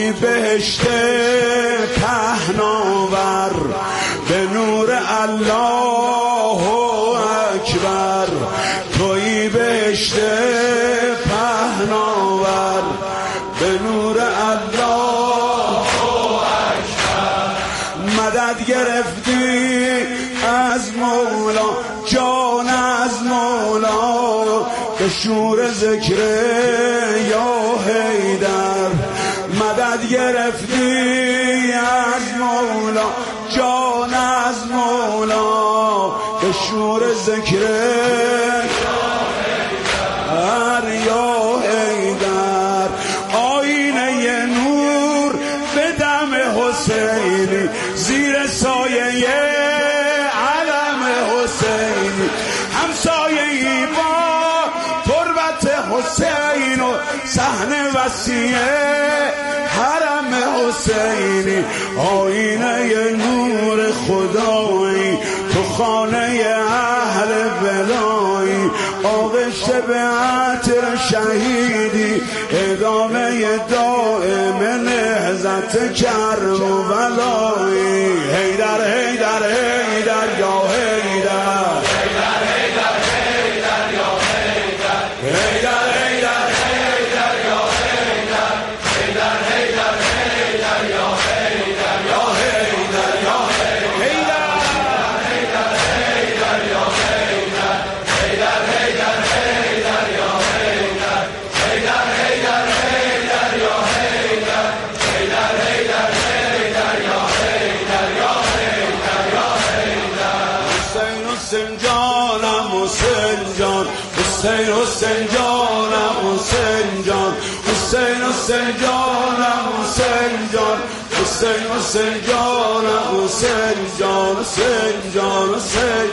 تویی بهشت پهناور به نور الله اکبر، تویی بهشت پهناور به نور الله اکبر. مدد گرفتی از مولا، جان از مولا، به شور ذکر یا حیدر. مدد گرفتی از مولا، جان از مولا، به شور ذکر یا حیدر. آینه نور به دم حسینی، زیر سایه علم حسینی، همسایه‌ای با تربت حسین و صحن وسیع حرم حسینی. آینه نور خدایی تو خانه اهل بلایی، آغشته به عطر شهیدی، ادامه دائم نهضت کرم و ولایی. حیدر حیدر حیدر یا حیدر، حیدر حیدر حیدر یا حیدر، حیدر حیدر حیدر یا حیدر، حیدر حیدر حیدر یا حیدر، یا حیدر یا حیدر، حیدر حیدر یا حیدر، حیدر حیدر حیدر یا حیدر، حیدر حیدر حیدر یا حیدر، حیدر حیدر حیدر یا حیدر، یا حیدر یا حیدر. حسین حسین جانم حسین جان، حسین حسین جانم حسین جان، حسین حسین جانم حسین جان، حسین حسین جانم حسین جان، حسین جان حسین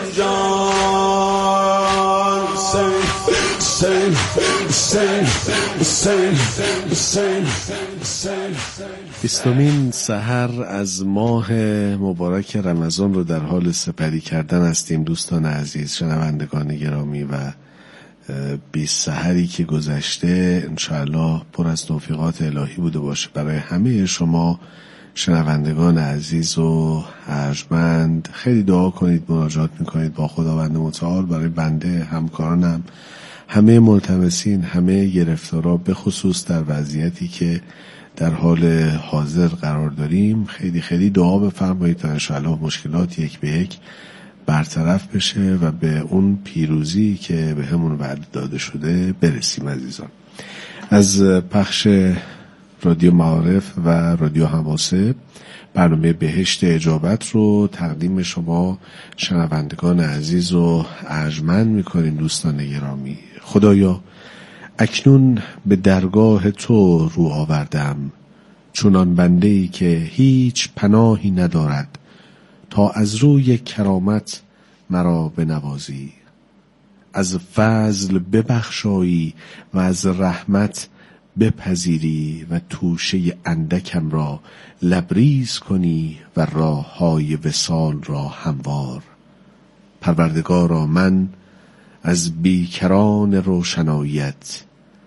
جان، حسین حسین حسین حسین حسین حسین. 20مین سحر از ماه مبارک رمضان رو در حال سپری کردن هستیم دوستان عزیز، شنوندگان گرامی، و 20 سحری که گذشته انشاءالله پر از توفیقات الهی بوده باشه برای همه شما شنوندگان عزیز و ارجمند. خیلی دعا کنید، مناجات میکنید با خداوند متعال برای بنده، همکارانم، همه ملتمسین، همه گرفتارا، به خصوص در وضعیتی که در حال حاضر قرار داریم. خیلی خیلی دعا بفرمایید تا انشاءالله مشکلات یک به یک برطرف بشه و به اون پیروزی که به همون وعده داده شده برسیم. عزیزان، از پخش رادیو معارف و رادیو حماسه برنامه بهشت اجابت رو تقدیم شما شنوندگان عزیز و ارجمند میکنیم. دوستان گرامی، خدایا اکنون به درگاه تو رو آوردم، چونان بنده‌ای که هیچ پناهی ندارد، تا از روی کرامت مرا بنوازی، از فضل ببخشایی و از رحمت بپذیری و توشه اندکم را لبریز کنی و راههای وصال را هموار. پروردگارا من از بیکران روشنایت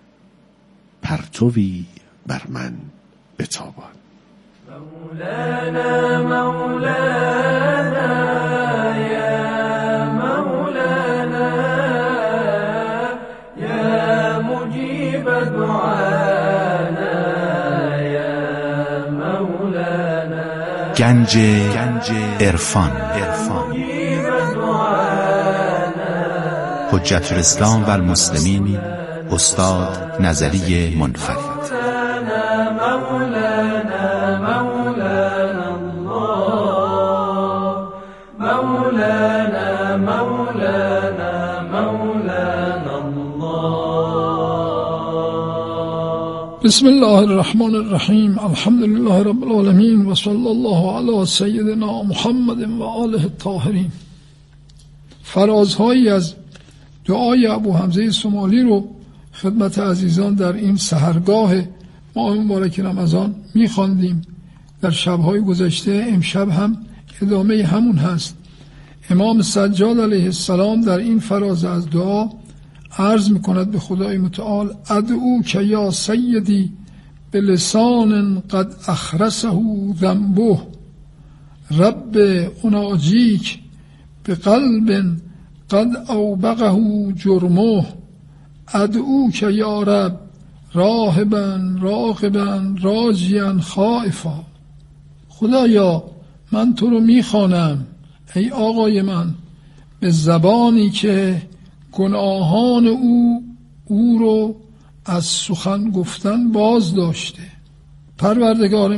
پرتوی بر من بتابان. مولانا مولانا یا مولانا یا مجیب دعانا یا مولانا. گنج عرفان، حجت الاسلام و المسلمین، استاد نظری منفرد. بسم الله الرحمن الرحیم، الحمد لله رب العالمین و صلی الله علی سیدنا محمد و آله الطاهرین. فرازهایی از دعای ابو حمزه سومالی رو خدمت عزیزان در این سحرگاه ماه مبارک رمضان می‌خواندیم. در شب‌های گذشته، امشب هم ادامه همون هست. امام سجاد علیه السلام در این فراز از دعا عرض می‌کند به خدای متعال: ادعو که یا سیدی به لسان قد اخرسه ذنبه رب اناجیک به قلب قد اوبقه جرمه ادعوک یا رب راهبا راغبا راجیا خائفا. خدایا من تو رو میخوانم ای آقای من به زبانی که گناهان او رو از سخن گفتن باز داشته. پروردگار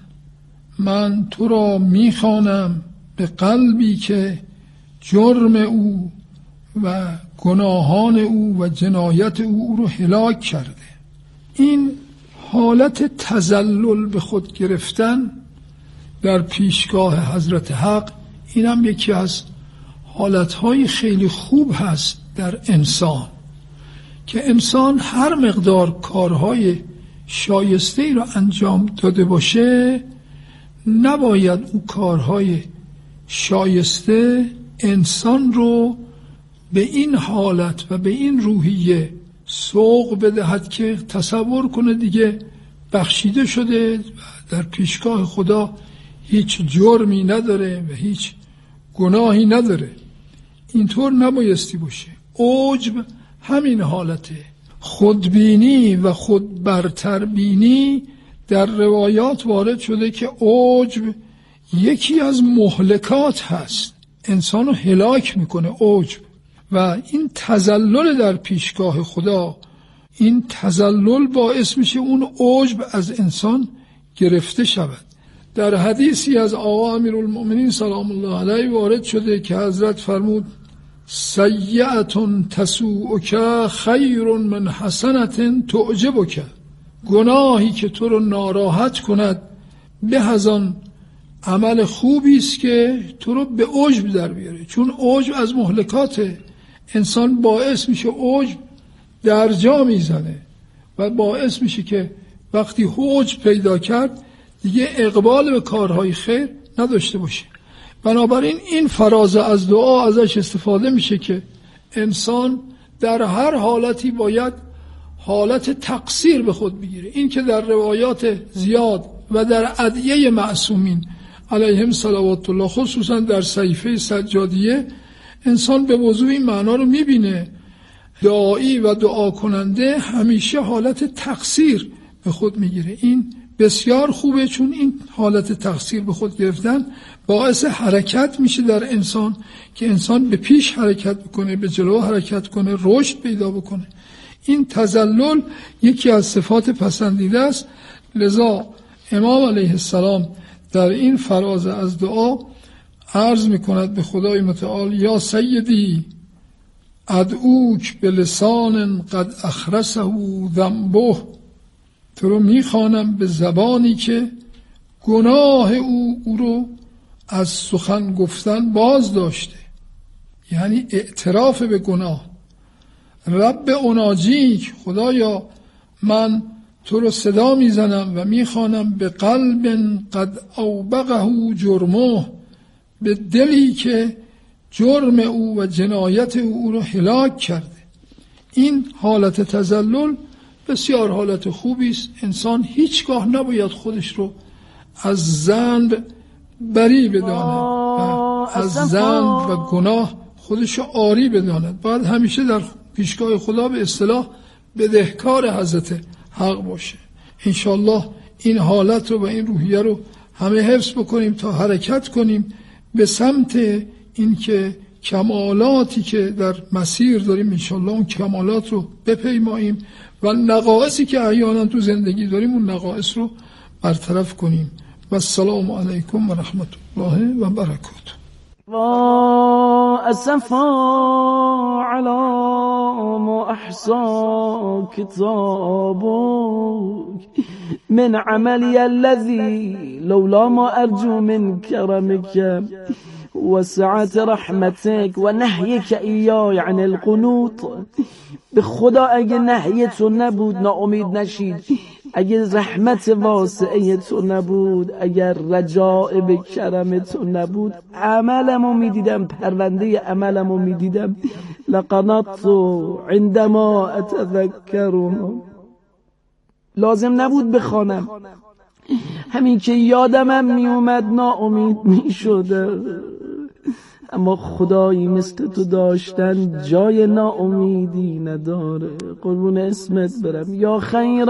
من تو را میخوانم به قلبی که جرم او و گناهان او و جنایت او رو هلاک کرده. این حالت تذلل به خود گرفتن در پیشگاه حضرت حق، اینم یکی از حالتهای خیلی خوب هست در انسان، که انسان هر مقدار کارهای شایسته ای را انجام داده باشه نباید او کارهای شایسته انسان رو به این حالت و به این روحیه سوق بدهد که تصور کنه دیگه بخشیده شده و در پیشگاه خدا هیچ جرمی نداره و هیچ گناهی نداره. اینطور نبایستی باشه. عجب همین حالته. خودبینی و خود برتربینی در روایات وارد شده که عجب یکی از مهلکات هست، انسانو هلاک میکنه عجب. و این تذلل در پیشگاه خدا، این تذلل باعث میشه اون عجب از انسان گرفته شود. در حدیثی از آقا امیرالمؤمنین سلام الله علیه وارد شده که حضرت فرمود سیئة تسوءک خیر من حسنة تعجبک. گناهی که تو رو ناراحت کند به از آن عمل خوبی است که تو رو به عجب در بیاره. چون عجب از مهلکات انسان باعث میشه عجب در جا میزنه و باعث میشه که وقتی عجب پیدا کرد دیگه اقبال به کارهای خیر نداشته باشه. بنابراین این فراز از دعا ازش استفاده میشه که انسان در هر حالتی باید حالت تقصیر به خود بگیره. این که در روایات زیاد و در ادعیه معصومین علیهم صلوات الله، خصوصا در صحیفه سجادیه، انسان به وضوح این معنا رو میبینه. داعی و دعا کننده همیشه حالت تقصیر به خود میگیره. این بسیار خوبه، چون این حالت تقصیر به خود گرفتن باعث حرکت میشه در انسان که انسان به پیش حرکت بکنه، به جلو حرکت کنه، رشد پیدا بکنه. این تذلل یکی از صفات پسندیده است. لذا امام علیه السلام در این فراز از دعا عرض میکند به خدای متعال یا سیدی ادعوک به لسان قد اخرسه ذنبه. تو رو میخوانم به زبانی که گناه او رو از سخن گفتن باز داشته، یعنی اعتراف به گناه. رب اناجیک، خدایا من تو رو صدا میزنم و میخوانم به قلب قد اوبقه جرمه، به دلی که جرم او و جنایت او رو هلاک کرده. این حالت تذلل بسیار حالت خوبی است. انسان هیچگاه نباید خودش رو از ذنب بری بداند و از ذنب و گناه خودش رو عاری بداند. باید همیشه در پیشگاه خدا به اصطلاح بدهکار حضرت حق باشه. انشالله این حالت رو و این روحیه رو همه حفظ بکنیم تا حرکت کنیم به سمت این که کمالاتی که در مسیر داریم انشالله اون کمالات رو بپیماییم و نقائصی که احیانا تو زندگی داریم اون نقائص رو برطرف کنیم. و السلام علیکم و رحمت الله و برکاته. و اسفا علی ما احصا کتابک من عملی الذی لولا ما ارجو من کرمک وسعت رحمتك و نهیک ایای عن القنوط. به خدا اگه نهی تو نبود ناامید نشید، اگه رحمت واسعه تو نبود، اگر رجاء به کرم تو نبود، عملمو میدیدم، پرونده عملمو میدیدم. لقنطت عندما اتذکرهم لازم نبود بخوانم، همین که یادمم می اومد ناامید می شدم. اما خدایی مثل تو داشتن جای ناامیدی نداره. قربون اسمت برم. یا خیر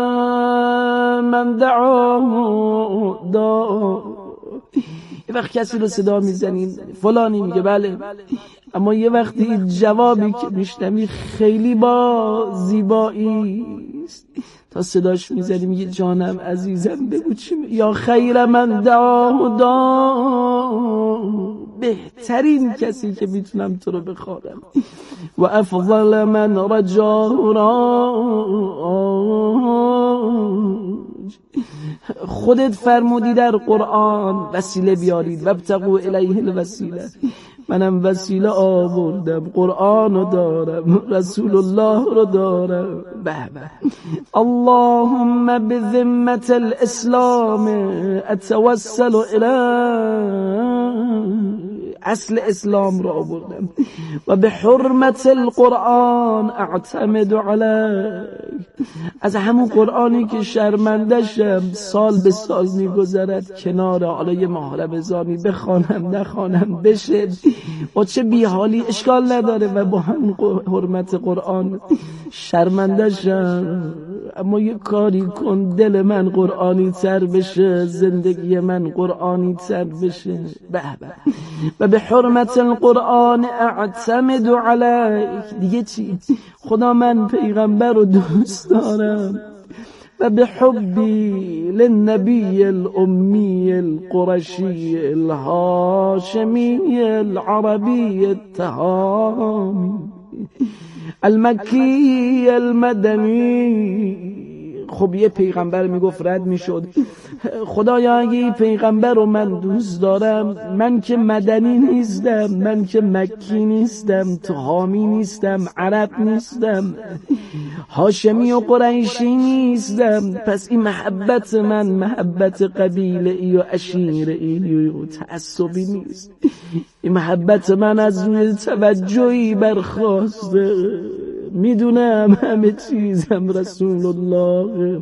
من دعاه دا. یه وقت کسی رو صدا میزنین فلانی میگه بله، اما یه وقتی جوابی که میشنوی خیلی با زیبایی است، تا صداش میزنی میگه جانم عزیزم بگو چی یا خیر من دعاه دا. بهترین کسی که میتونم تو رو بخوانم. و افضل من رجاه خودت فرمودی در قرآن وسیله بیارید وابتغوا الیه الوسیله. منم وسیله آوردم، قرآن رو دارم، رسول الله رو دارم. به به. اللهم بذمة الاسلام اتوسل الیه. اصل اسلام رو آوردم. و به حرمت القرآن اعتمد علیه. از همون قرآنی که شرمندشم سال به سال میگذرد کنار، حالا یه ماه رمضانی بخوانم نخوانم بشه با چه بیحالی اشکال نداره، و با همون حرمت قرآن شرمندشم. اما یه کاری کن دل من قرآنی تر بشه، زندگی من قرآنی تر بشه. به به. و به حرمت القرآن اعتمد علیک. دیگه چی؟ خدا من پیغمبر رو دوست دارم. و به حبی للنبی الامی القرشی الهاشمی العربی التهامی المکی المدنی. خب یه پیغمبر میگفت رد میشد. خدایا اگه پیغمبر رو من دوست دارم، من که مدنی نیستم، من که مکی نیستم، تهامی نیستم، عرب نیستم، هاشمی و قریشی نیستم، پس این محبت من محبت قبیله ای و عشیره ای و تعصبی نیست. این محبت من از روی توجهی برخواسته. میدونم همه چیزم رسول الله،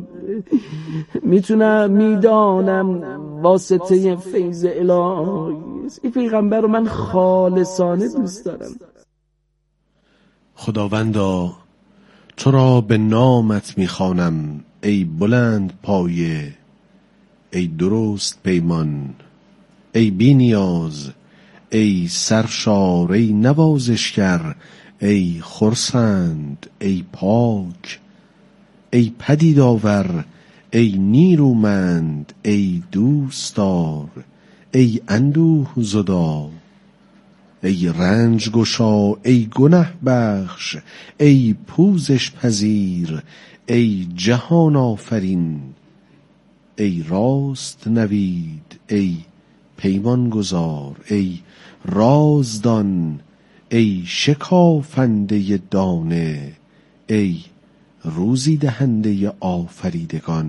میدانم واسطه فیض الهی است. این پیغمبر رو من خالصانه دوست دارم. خداوندا تو را به نامت میخوانم ای بلند پایه، ای درست پیمان، ای بی نیاز، ای سرشار، ای نوازشگر، ای خرسند، ای پاک، ای پدیدآور، ای نیرومند، ای دوستدار، ای اندوه زدا، ای رنج گشا، ای گنه بخش، ای پوزش پذیر، ای جهان آفرین، ای راست نوید، ای پیمان گذار، ای رازدان، ای شکافنده دانه، ای روزی دهنده آفریدگان.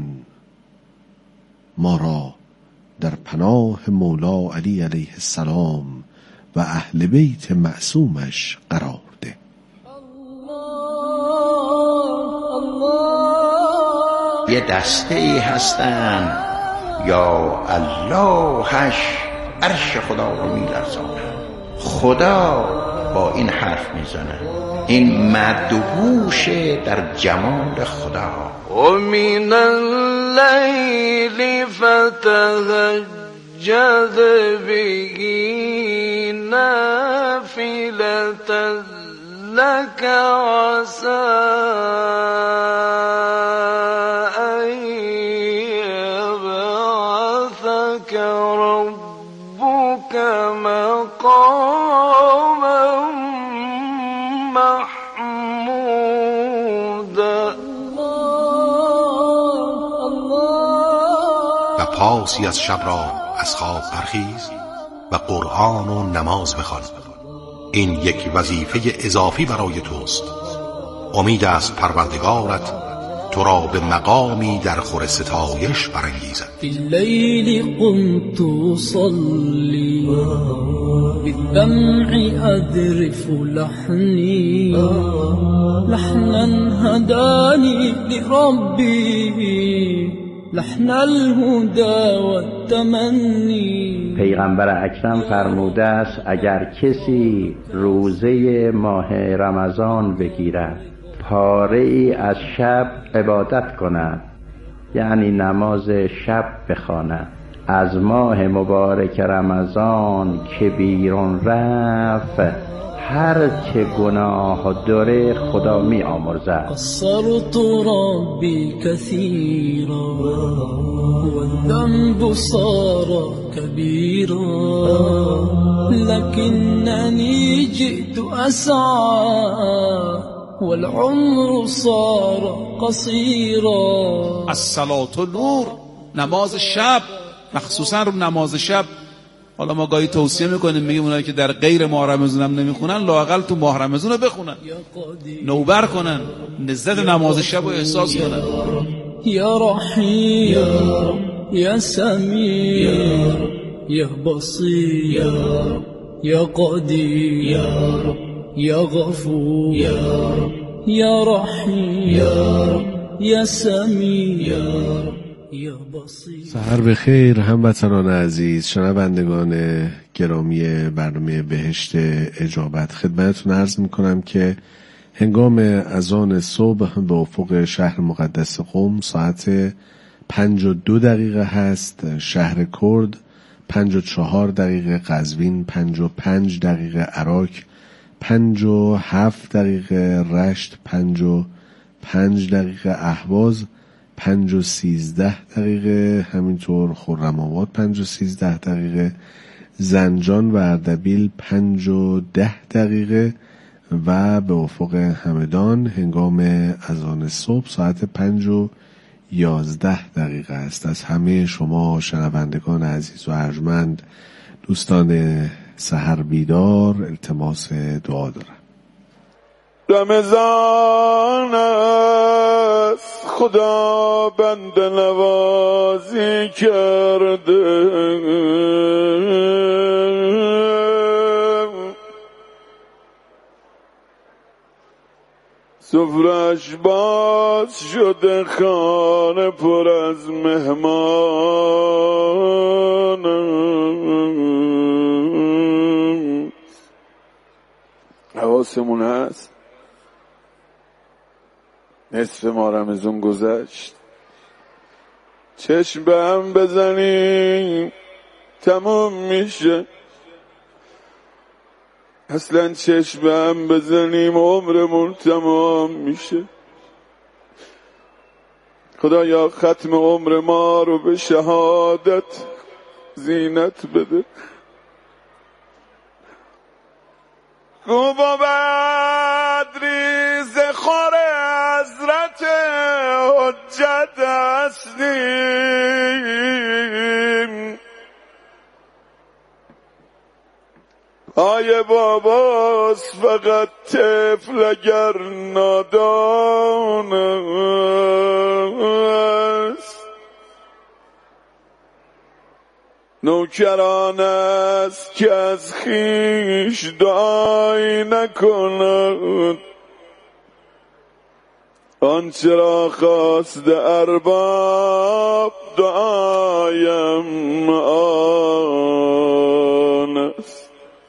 ما را در پناه مولا علی علیه السلام و اهل بیت معصومش قرار ده. یه دسته ای هستن یا اللهش عرش خدا رو میلرزانه. خدا با این حرف میزنه، این مدهوش در جمال خدا. و من اللیل فتهجد به نافلة لك عسى أن يبعثك ربك مقاما محمودا. و پاسی از شب را از خواب برخیز و قرآن و نماز بخوان. این یک وظیفه اضافی برای توست. امید است پروردگارت تو را به مقامی در خور ستایش برانگیزد. فی اللیل قمت اصلی بالدمع اذرف لحنی لحنا هدانی لربی لحن الهدى والتمنی. پیغمبر اکرم فرموده است اگر کسی روزه ماه رمضان بگیرد، پاره ای از شب عبادت کند، یعنی نماز شب بخواند، از ماه مبارک رمضان که بیرون رفت هر چه گناه داره خدا می آمرزد. قصرت ربی کثیرا والذنب صار کبیرا لکننی جئت اسعى والعمر صار قصیرا. الصلاة نور، نماز شب، مخصوصا رو نماز شب. حالا ما گاهی توصیه میکنیم، میگیم اونایی که در غیر ماه رمضان هم نمیخونن لااقل تو ماه رمضان رو بخونن، نوبر کنن، لذت نماز شب رو احساس کنن. یا رحیم یا سمیع یا بصیر یا قدیر یا غفور یا رحیم یا سمیع. سحر بخیر هموطنان عزیز، شنوندگان گرامی برنامه بهشت اجابت. خدمتتون عرض میکنم که هنگام اذان صبح به افق شهر مقدس قم ساعت 52 دقیقه هست، شهر کرد 54 دقیقه، قزوین 55 دقیقه، عراق 57 دقیقه، رشت 55 دقیقه، اهواز 5 و 13 دقیقه، همینطور خرم‌آباد 5 و 13 دقیقه، زنجان و اردبیل 5 و 10 دقیقه و به افق همدان هنگام اذان صبح ساعت 5 و 11 دقیقه است. از همه شما شنوندگان عزیز و ارجمند، دوستان سحر بیدار، التماس دعا دارم. رمضان است خدا بنده نوازی کرده، سفرش باز شده، خانه پر از مهمان. حواسمون هست نصف ماه رمضان گذشت، چشم به هم بزنیم تموم میشه. اصلا چشم به هم بزنیم عمرمون تمام میشه. خدایا ختم عمر ما رو به شهادت زینت بده. خوب و بد ریز خور حضرت حجت هستیم. آیه باباست فقط طفل اگر نادان است، نوکران است که از خویش دعایی نکند، آنچه را خواست ارباب دعایم آن است.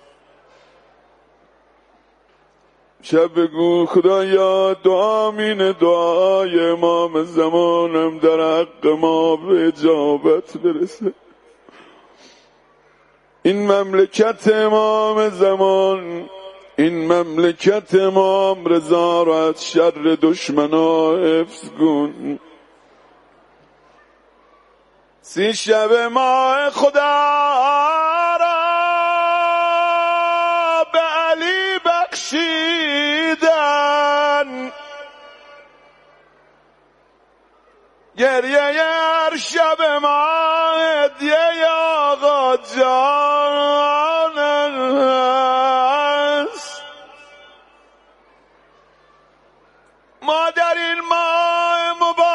شب بگو خدایا دعامین دعای امام زمانم در حق ما به اجابت برسه. این مملکت امام زمان، این مملکت امام رضا را از شر دشمنا حفظ کن. 30 شب ماه خدا را به علی بخشیدن، گریه هر شب ماه هدیه آقا جان است. ما در این ماه مبارک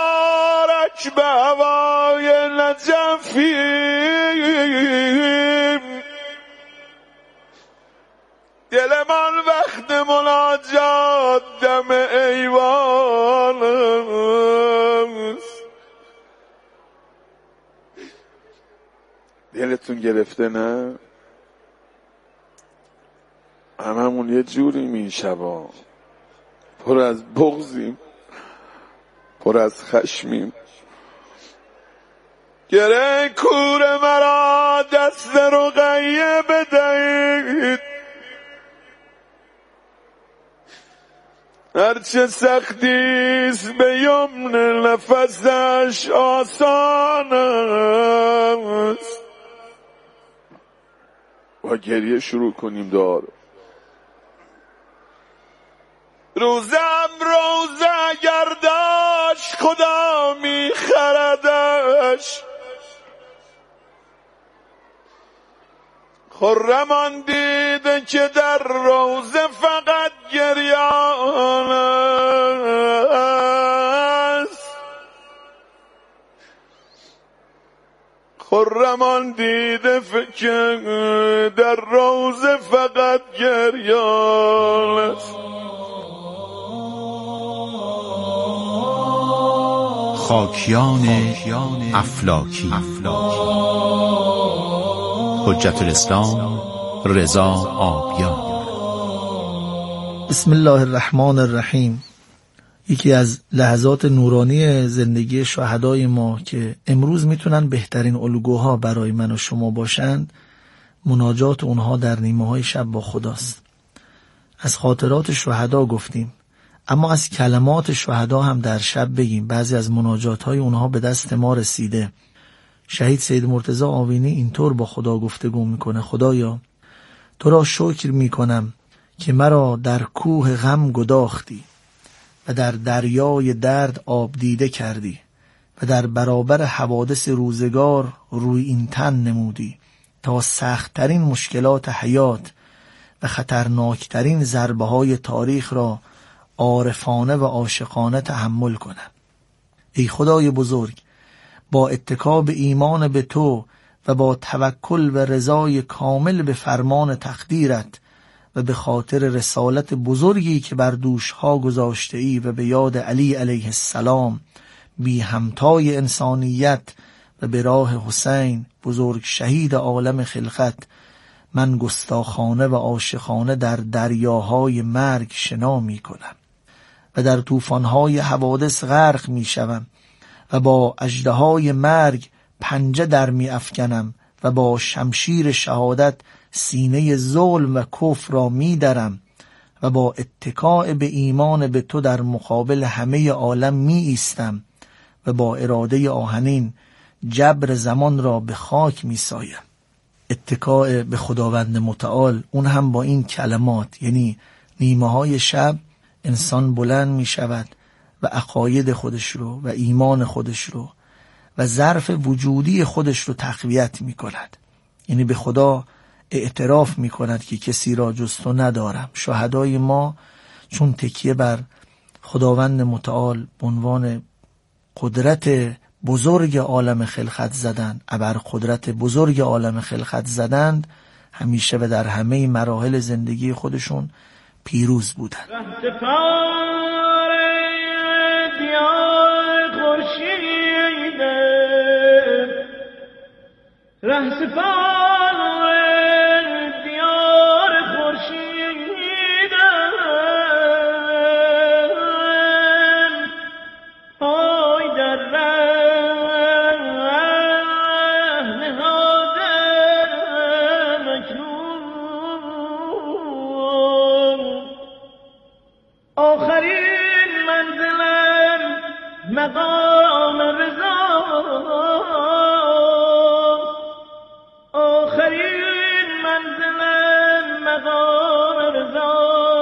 دلتون گرفته نه؟ هممون یه جوریم این شبا، پر از بغضیم، پر از خشمیم. گره کور مرا دست رقیه بدهید، هرچه سختیست به یمن نفسش آسان است. با گریه شروع کنیم دعا رو. روزم روزه اگر داشت خدا میخردش، خرم آن دیده که در روزه فقط گریان است. خرم آن دیده که در روزه فقط گریان است. خاکیان افلاکی حجت الاسلام رضا آبیان. بسم الله الرحمن الرحیم. یکی از لحظات نورانی زندگی شهدای ما که امروز میتونن بهترین الگوها برای من و شما باشند، مناجات اونها در نیمه های شب با خداست. از خاطرات شهدا گفتیم، اما از کلمات شهدا هم در شب بگیم. بعضی از مناجات های اونها به دست ما رسیده. شهید سید مرتضی آوینی اینطور با خدا گفتگو میکنه: خدایا تو را شکر میکنم که مرا در کوه غم گداختی و در دریای درد آب دیده کردی و در برابر حوادث روزگار روی این تن نمودی تا سختترین مشکلات حیات و خطرناکترین ضربه های تاریخ را عارفانه و عاشقانه تحمل کنم. ای خدای بزرگ، با اتکا به ایمان به تو و با توکل و رضای کامل به فرمان تقدیرت و به خاطر رسالت بزرگی که بر دوشها گذاشته ای و به یاد علی علیه السلام بی همتای انسانیت و به راه حسین بزرگ شهید عالم خلقت، من گستاخانه و عاشقانه در دریاهای مرگ شنا می کنم و در طوفانهای حوادث غرق می شوم و با اژدهای مرگ پنجه در می افکنم و با شمشیر شهادت سینه ظلم و کفر را می درم و با اتکاء به ایمان به تو در مقابل همه عالم می ایستم و با اراده آهنین جبر زمان را به خاک می سایم. اتکاء به خداوند متعال، اون هم با این کلمات، یعنی نیمه های شب انسان بلند می شود و عقاید خودش رو و ایمان خودش رو و ظرف وجودی خودش رو تقویت می کند. یعنی به خدا اعتراف می کند که کسی را جز تو ندارم. شهدای ما چون تکیه بر خداوند متعال به عنوان قدرت بزرگ عالم خلقت زدند، ابر قدرت بزرگ عالم خلقت زدند، همیشه و در همه مراحل زندگی خودشون پیروز بودند. مقام رضا آخرین منزل مقام رضا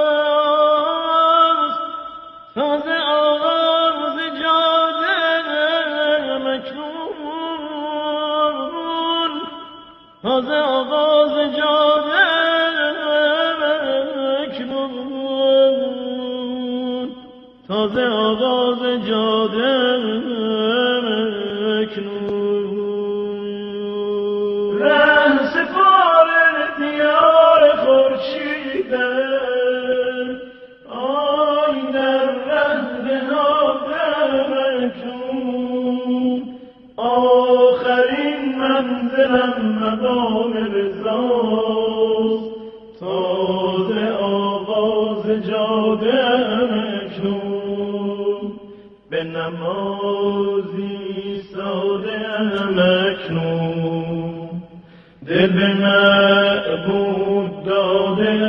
ساز آغاز جاده مکنون ساز آغاز جاده مکنون ساز آغاز جاده مکنون ره سپار دیار خورشیده آی در ره نهاده مکنون آخرین منزلم مقام رضاست تازه آغاز جاده اکنون به نمازی ساده اکنون دل به معبود داده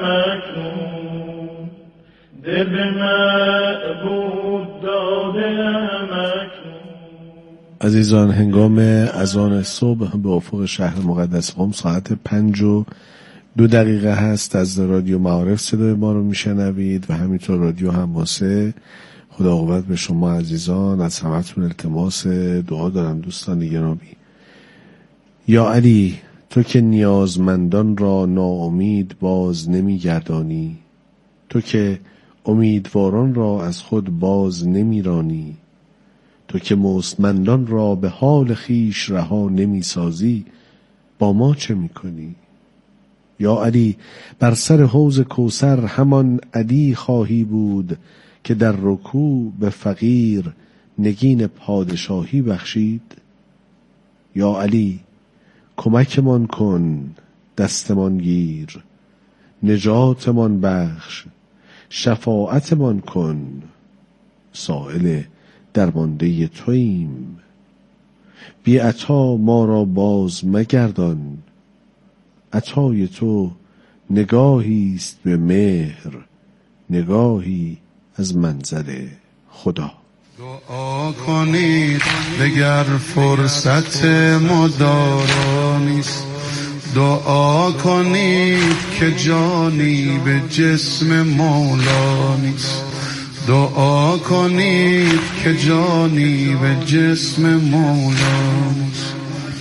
اکنون دل به معبود داده اکنون. عزیزان، هنگام اذان صبح به افق شهر مقدس قم ساعت 5:02 هست. از رادیو معارف صدای ما رو میشنوید و همینطور رادیو حماسه. خدا قوت به شما عزیزان. از همتون التماس دعا دارم دوستان گرامی. یا علی، تو که نیازمندان را ناامید باز نمیگردانی، تو که امیدواران را از خود باز نمیرانی، تو که مستمندان را به حال خیش رها نمیسازی، با ما چه میکنی؟ یا علی، بر سر حوض کوثر همان علی خواهی بود که در رکوع به فقیر نگین پادشاهی بخشید. یا علی، کمکمان کن، دستمان گیر، نجاتمان بخش، شفاعتمان کن، سائل درمانده توییم. بی عطا ما را باز مگردان، عطای تو نگاهی است به مهر، نگاهی از منزل خدا. دعا کنید دگر فرصت مدارا نیست، دعا کنید که جانی به جسم مولا نیست، دعا کنید که جانی به جسم مولا نیست.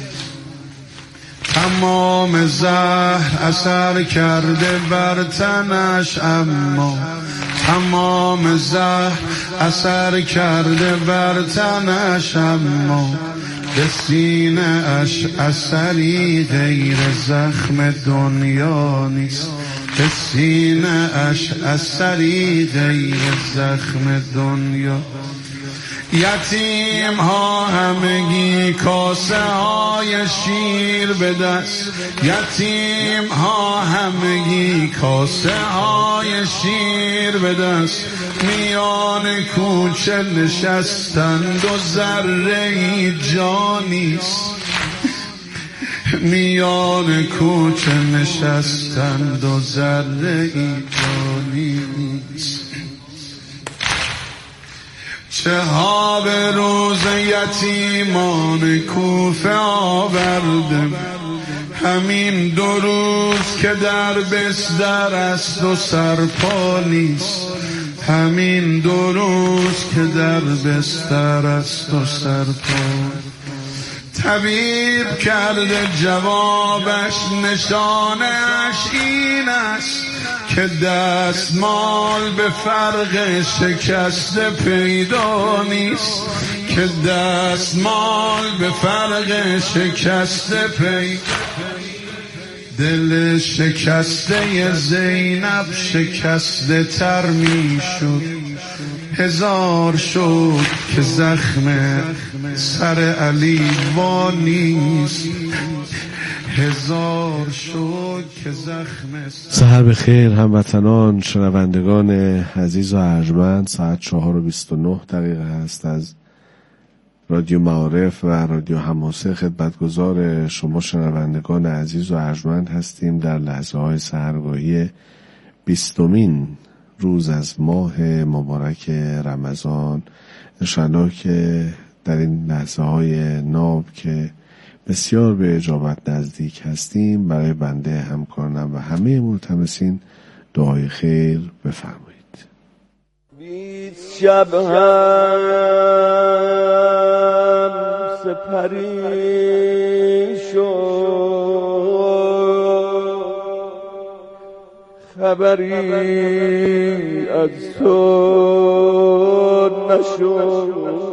تمام زهر اثر کرده بر تنش، اما تمام زهر اثر کرده بر تنش، اما به سینه اش اثری غیر زخم دنیا نیست، به سینه اش اثری غیر زخم دنیا. یتیم ها همگی کاسه های شیر به دست، یتیم ها همگی کاسه های شیر به دست، میان کوچه نشستند و ذره جانیست، میان کوچه نشستند و ذره جانیست. چه ها به روز یتیمان کوفه آورده، همین 2 روز که در بستر است و سرپا نیست، همین 2 روز که در بستر است و سرپا. طبیب کرده جوابش نشانش این است که دستمال به فرق شکسته پیدا نیست، که دستمال به فرق شکسته پیدا. دل شکسته زینب شکسته تر می شد، 1000 شد که زخم سر علی وا نیست، 1000 شد که زخم. سحر بخیر هموطنان، شنوندگان عزیز و ارجمند. ساعت 4:29 هست. از رادیو معارف و رادیو حماسه خدمتگزار شما شنوندگان عزیز و ارجمند هستیم در لحظه های سحرگاهی 20مین روز از ماه مبارک رمضان. انشاءالله که در این لحظه های ناب که بسیار به اجابت نزدیک هستیم، برای بنده، همکارانم و همه ملتمسین دعای خیر بفرمایید. 20 شب هم سپری شد، خبری از تو نشد،